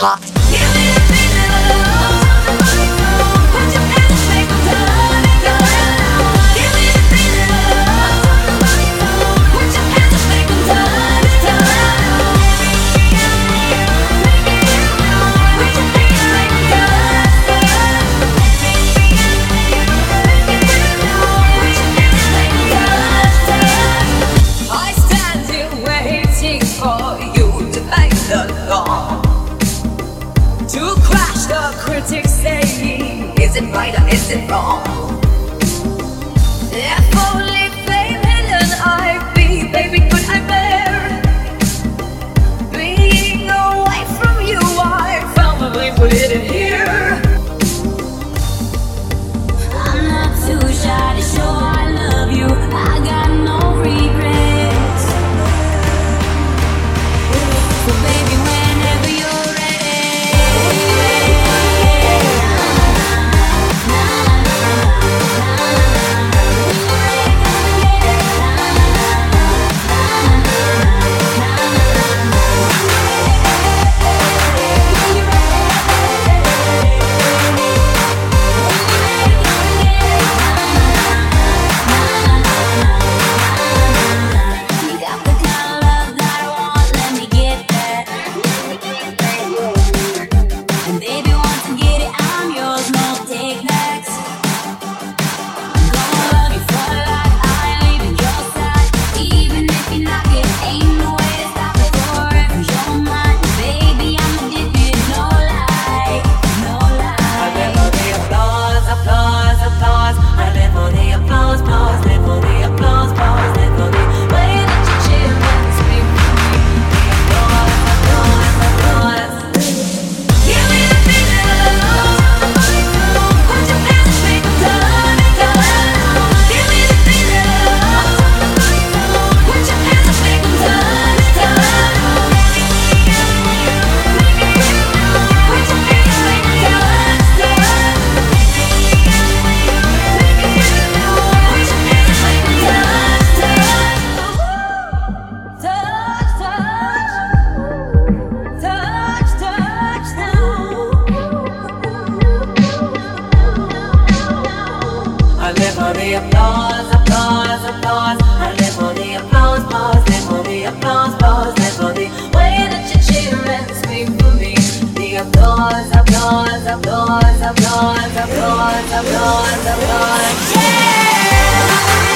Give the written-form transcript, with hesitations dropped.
hot. To crash the critics saying, is it right or is it wrong? If only fame hidden I'd be, baby, could I bear being away from you? I finally put it in here. I'm not too shy to show I love you. I got no regrets. So baby, whenever you're the applause, applause, applause. I live for the applause, applause, live for the applause, applause, live for the way that you cheer and scream for me. The applause, applause, applause, applause, applause, applause, applause. Yeah!